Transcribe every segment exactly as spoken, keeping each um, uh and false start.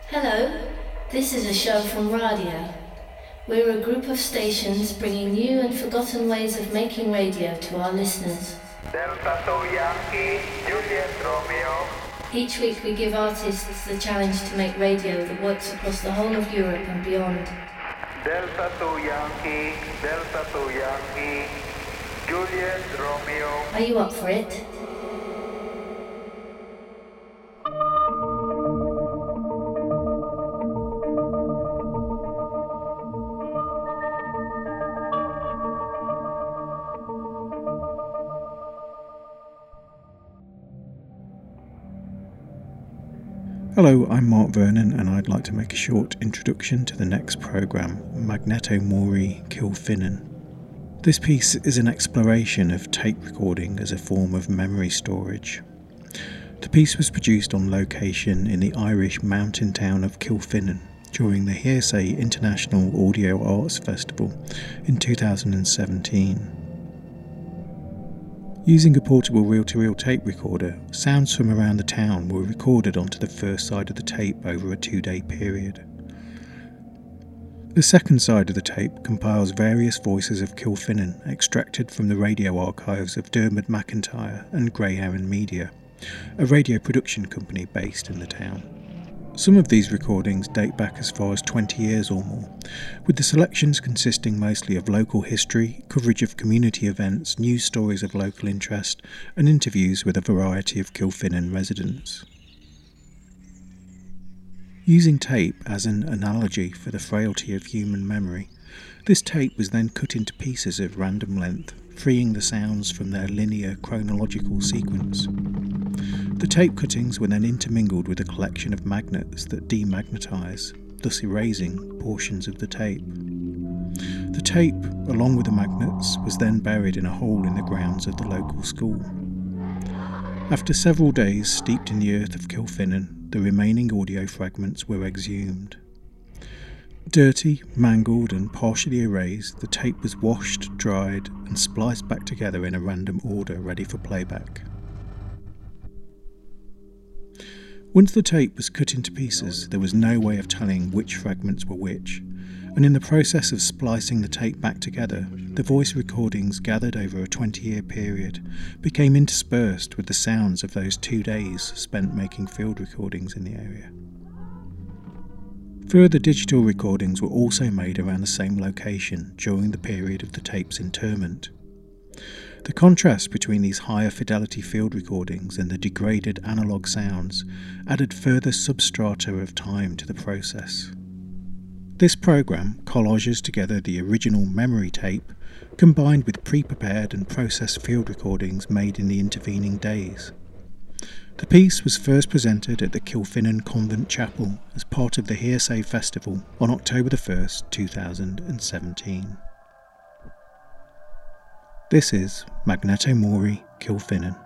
Hello, this is a show from Radio. We're a group of stations bringing new and forgotten ways of making radio to our listeners. Delta two Yankee, Juliet Romeo. Each week we give artists the challenge to make radio that works across the whole of Europe and beyond. Delta two Yankee, Delta two Yankee, Juliet Romeo. Are you up for it? Hello, I'm Mark Vernon and I'd like to make a short introduction to the next programme, Magneto Mori Kilfinnan. This piece is an exploration of tape recording as a form of memory storage. The piece was produced on location in the Irish mountain town of Kilfinnan during the Hearsay International Audio Arts Festival in two thousand seventeen. Using a portable reel-to-reel tape recorder, sounds from around the town were recorded onto the first side of the tape over a two-day period. The second side of the tape compiles various voices of Kilfinnan extracted from the radio archives of Dermot McIntyre and Grey Heron Media, a radio production company based in the town. Some of these recordings date back as far as twenty years or more, with the selections consisting mostly of local history, coverage of community events, news stories of local interest, and interviews with a variety of Kilfinnan residents. Using tape as an analogy for the frailty of human memory, this tape was then cut into pieces of random length, freeing the sounds from their linear chronological sequence. The tape cuttings were then intermingled with a collection of magnets that demagnetize, thus erasing portions of the tape. The tape, along with the magnets, was then buried in a hole in the grounds of the local school. After several days steeped in the earth of Kilfinnan, the remaining audio fragments were exhumed. Dirty, mangled and partially erased, the tape was washed, dried and spliced back together in a random order ready for playback. Once the tape was cut into pieces, there was no way of telling which fragments were which, and in the process of splicing the tape back together, the voice recordings gathered over a twenty-year period became interspersed with the sounds of those two days spent making field recordings in the area. Further digital recordings were also made around the same location during the period of the tape's interment. The contrast between these higher fidelity field recordings and the degraded analogue sounds added further substrata of time to the process. This programme collages together the original memory tape combined with pre-prepared and processed field recordings made in the intervening days. The piece was first presented at the Kilfinnan Convent Chapel as part of the Hearsay Festival on October the first, two thousand seventeen. This is Magneto Mori Kilfinnan.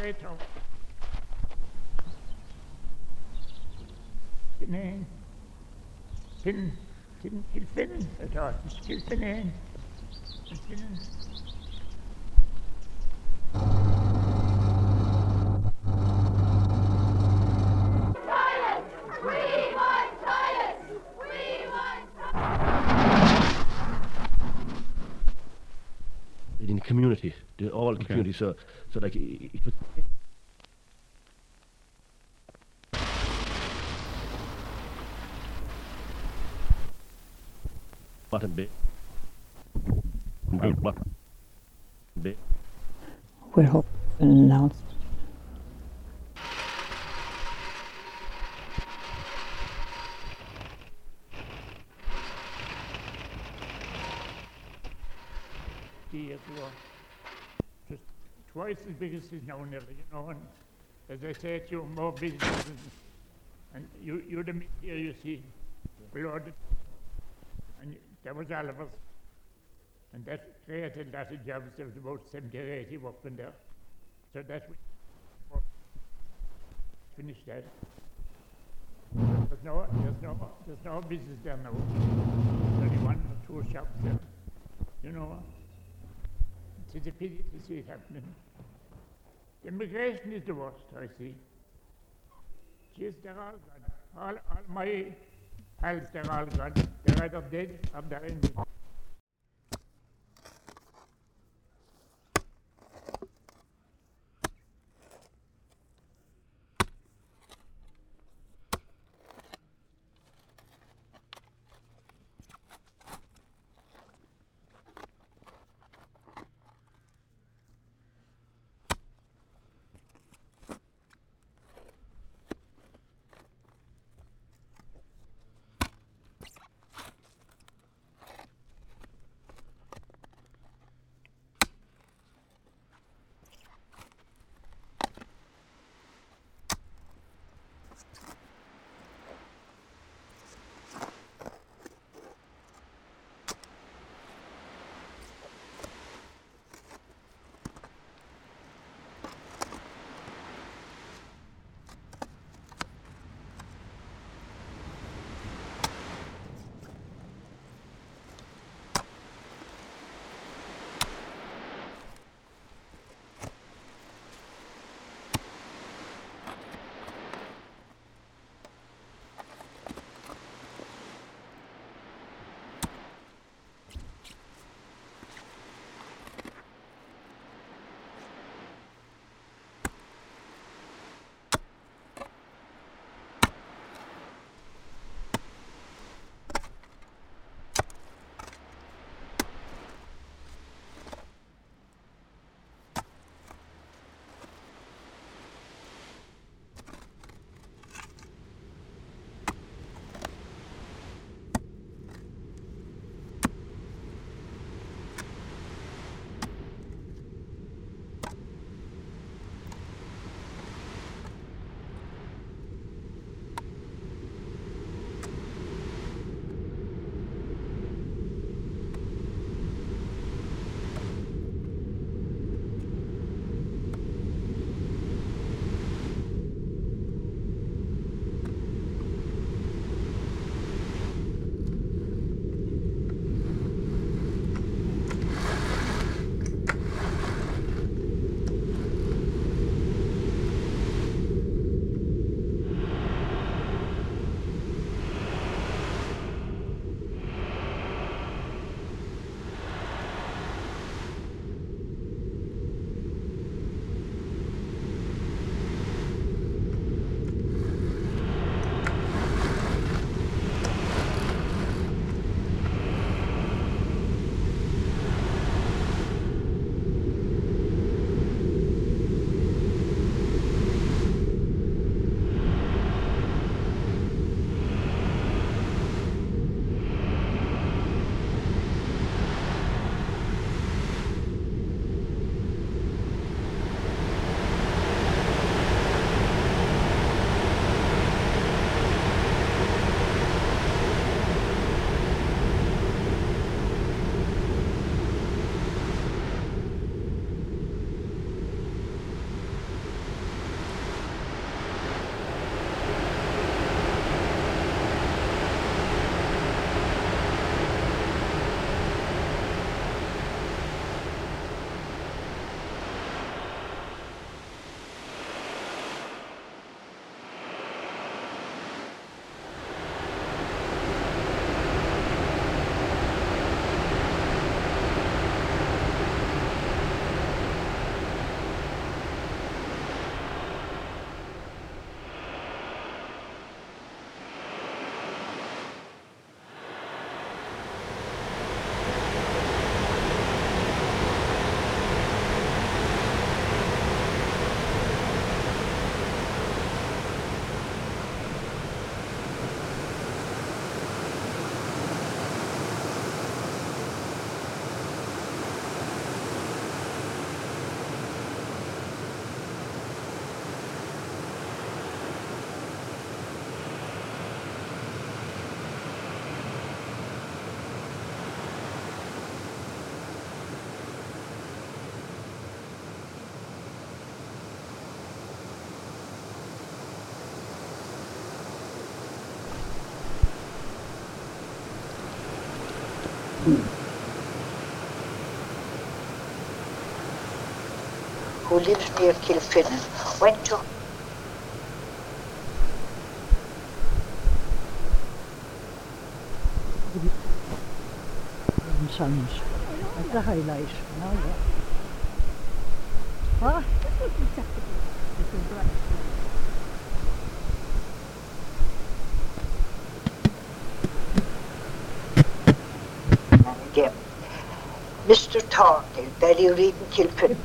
straight home. Finnane. Finn. Finn. Finn. At all. Kill Finnane. Finnane. In the community, the all the okay. community. So, so like it, it was. What a bit. What a bit. We're hoping to announce. Years ago, just twice as big as it is now, nearly, you know. And as I say to you, more businesses, and you, you're the media, you see, blood, and there was all of us, and that created a lot of jobs. There was about seventy or eighty working there, so that we finished that. There's no, there's no, there's no business there now. There's only one or two shops there, you know. It's a pity to see it happening. Immigration is the worst, I see. Yes, they're all gone. All, all my pals, they're all gone. They're either dead or they're in the who lives near Kilfinnan, went to Sons at the highlight. Now, yeah. What? and again. Mister Thornhill, Ballyreed and Kilfinnan.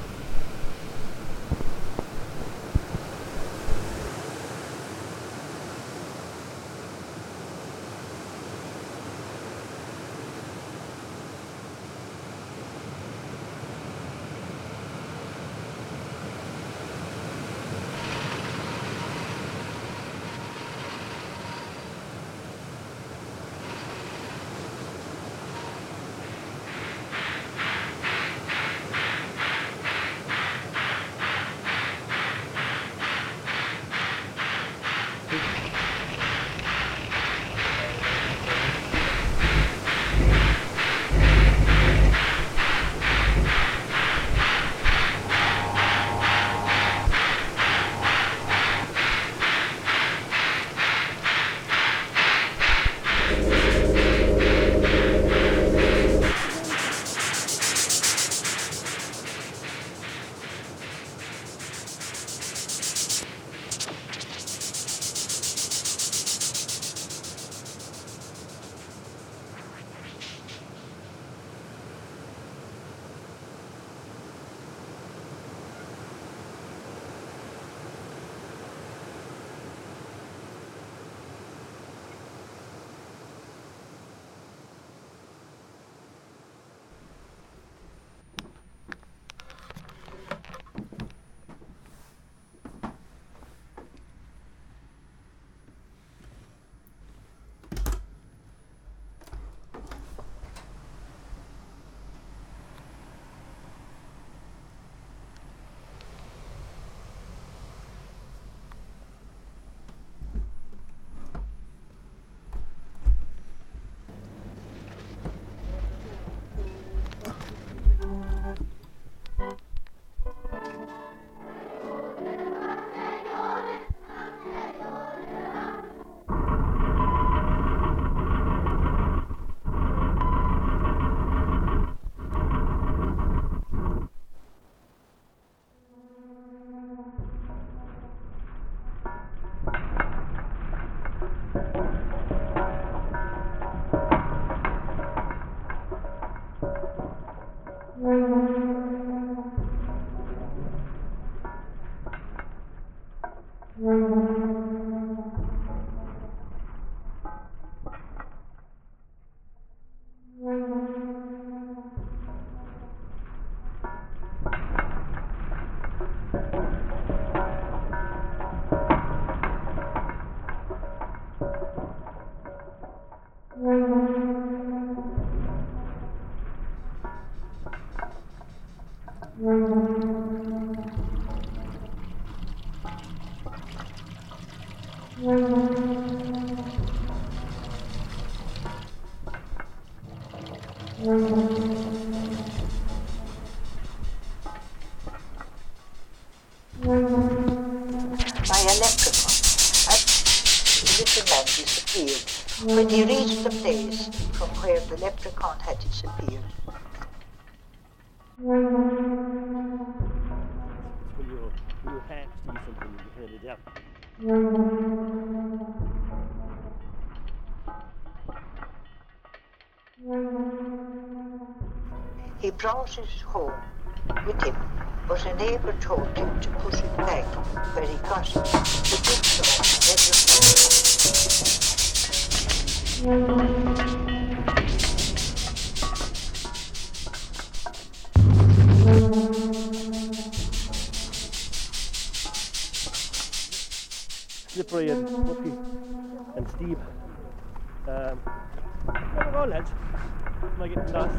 When he reached the place from where the leprechaun had disappeared. When you, when you half see something, you hear it out. He brought it home with him, but a neighbour told him to put it back where he got it. He did so every Slippery and bumpy and steep. Um, there we go, lads. Am I getting lost?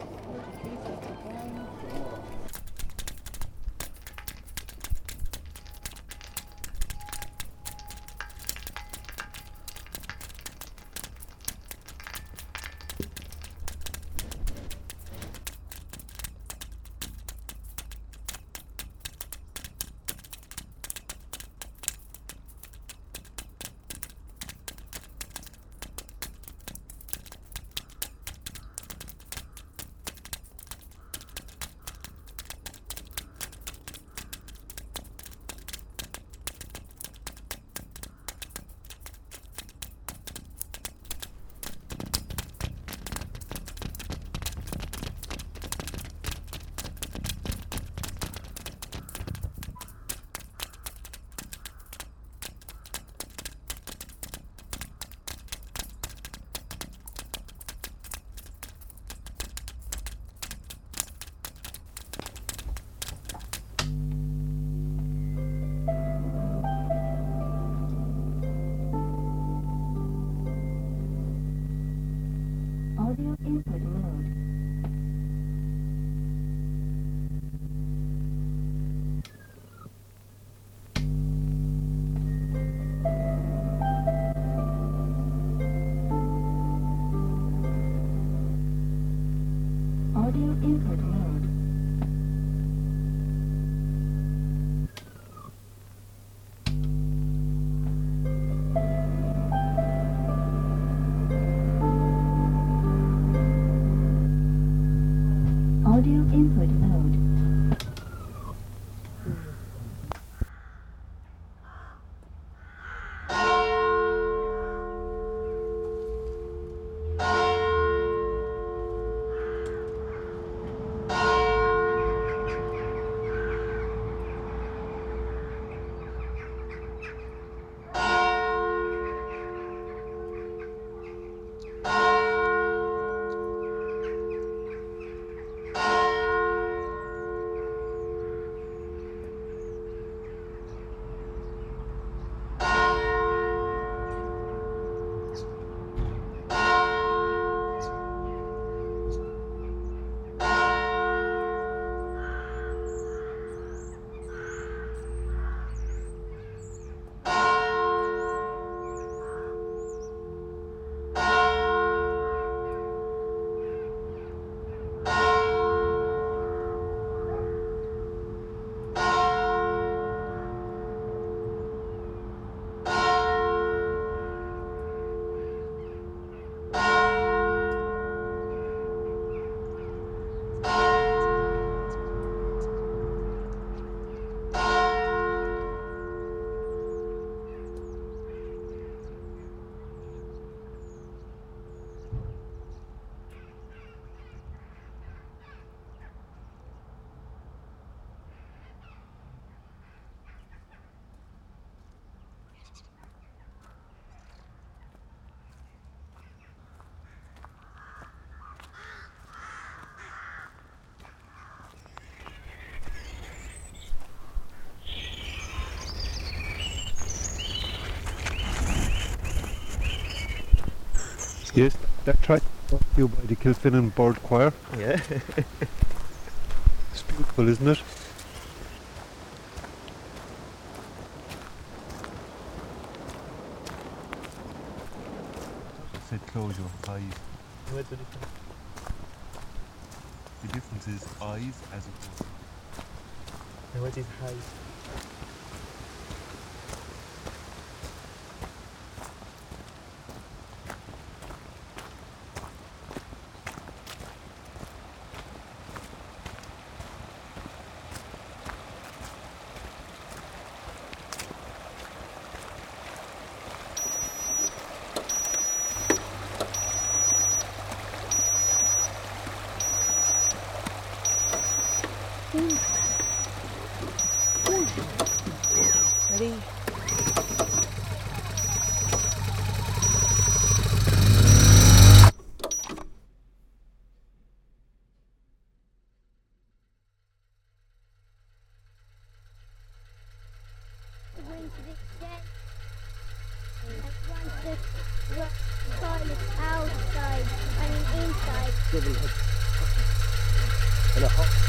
Audio input mode. Audio input mode. Audio input mode. Yes, that tried brought to you by the Kilfinnan Bird Choir. Yeah. It's beautiful, isn't it? It said close your eyes. What's the difference? The difference is eyes as opposed to... And what is high? Ready? Going to this set. I want the toilet outside, I mean inside. Double head. And a hot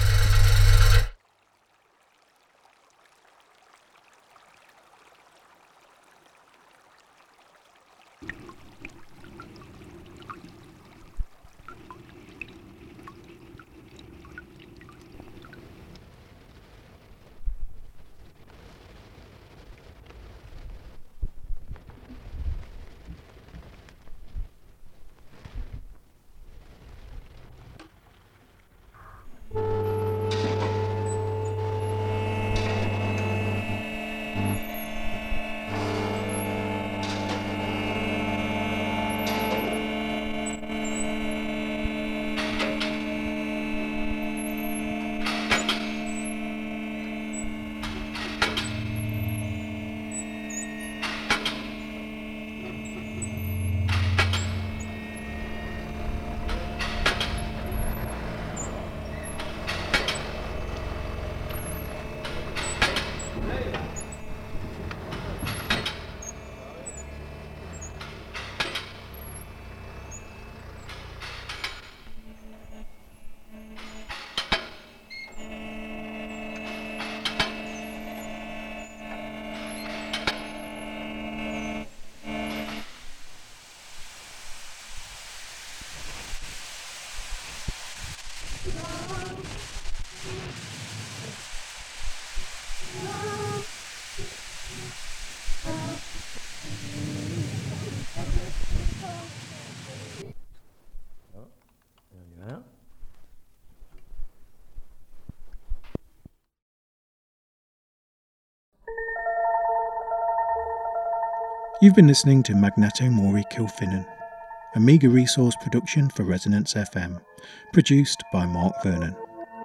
You've been listening to Magnato Mori Kilfinnan, a meagre resource production for Resonance F M, produced by Mark Vernon.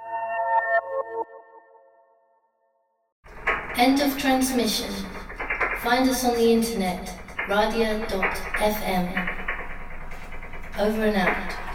End of transmission. Find us on the internet, radia dot f m. Over and out.